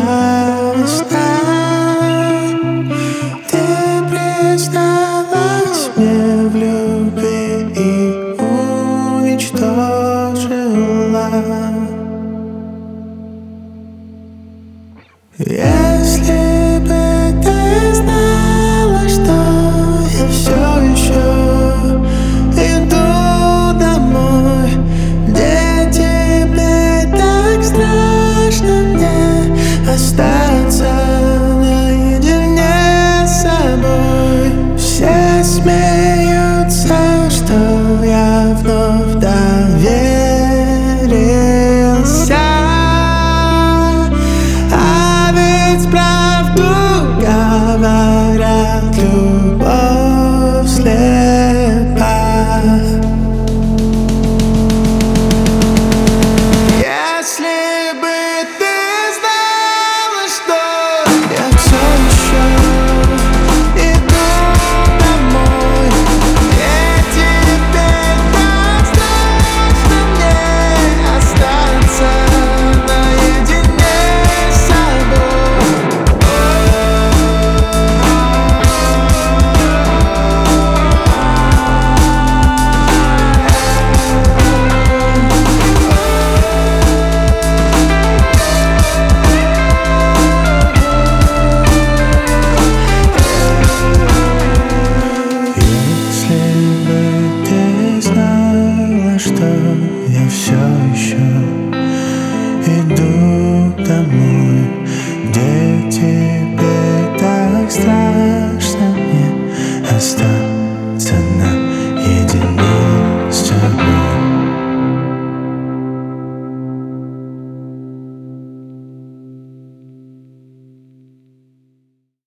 весна. Ты призналась мне в любви и уничтожила. Если бы ты знала, что я все еще иду домой, где тебе так страшно мне остаться наедине с собой. Все смеются, что я вновь доверился. Правду говорят, любовь слепа. Если бы ты знала, что я все еще иду домой, где теперь так страшно мне остаться наедине с собой. Что я все еще иду домой, где тебе так страшно мне остаться наедине с тобой.